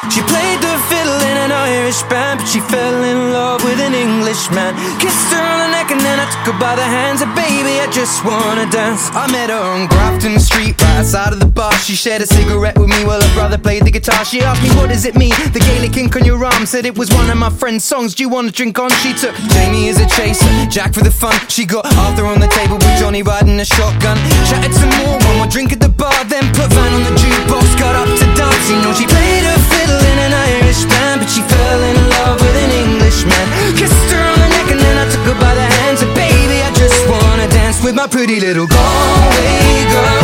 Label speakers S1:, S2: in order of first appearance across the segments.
S1: She played the fiddle in an Irish band, but she fell in love with an Englishman. Kissed her on the neck and then I took her by the hands. And baby, I just wanna dance. I met her on Grafton Street, right outside of the bar. She shared a cigarette with me while her brother played the guitar. She asked me, what does it mean, the Gaelic ink on your arm? Said it was one of my friend's songs, do you want to drink on? She took Jamie as a chaser, Jack for the fun. She got Arthur on the table with Johnny riding a shotgun. Chatted some more, one more drink at the bar, then put Van on the jukebox, got up to dance. You know she played her fiddle in an Irish band, but she fell in love with an Englishman. Kissed her on the neck and then I took her by the hands. And baby, I just wanna dance with my pretty little Galway girl.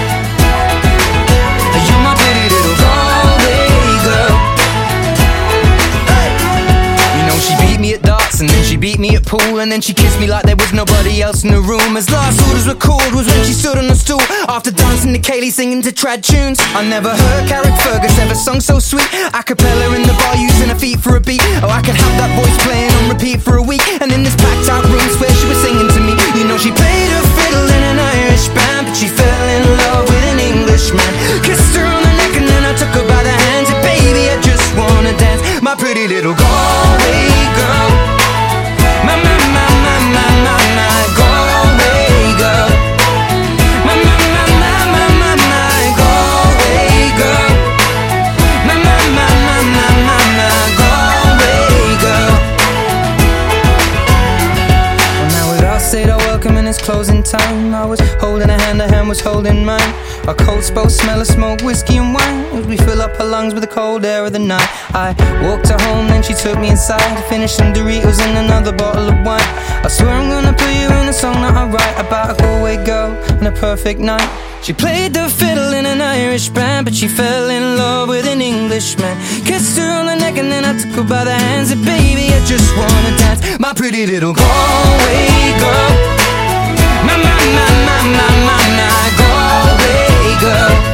S1: You're my pretty little Galway girl. Hey. You know she beat me at darts and then she beat me at pool, and then she kissed me like there was nobody else in the room. As last orders were called was when she stood on the stool, after dancing to Kaylee singing to trad tunes. I never heard Carrick Fergus ever sung so sweet. A cappella in the bar using her feet for a beat. Oh, I could have that voice playing on repeat for a week. And in this packed out room swear she was singing to me. You know she played her fiddle in an Irish band, but she fell in love with an Englishman. Kissed her on the neck and then I took her by the hands. And baby, I just wanna dance, my pretty little Galway girl. My Galway girl. My Galway girl. My Galway girl. Well, now we've all said our welcome and it's closing time. I was holding her hand was holding mine. Our coats both smell of smoke, whiskey and wine, as we fill up her lungs with the cold air of the night. I walked her home, then she took me inside to finish some Doritos and another bottle of wine. I swear I'm gonna put you in a song that I write about a Galway girl and a perfect night. She played the fiddle in an Irish band, but she fell in love with an Englishman. Kissed her on the neck and then I took her by the hands. And baby, I just wanna dance, my pretty little Galway girl. My Galway girl.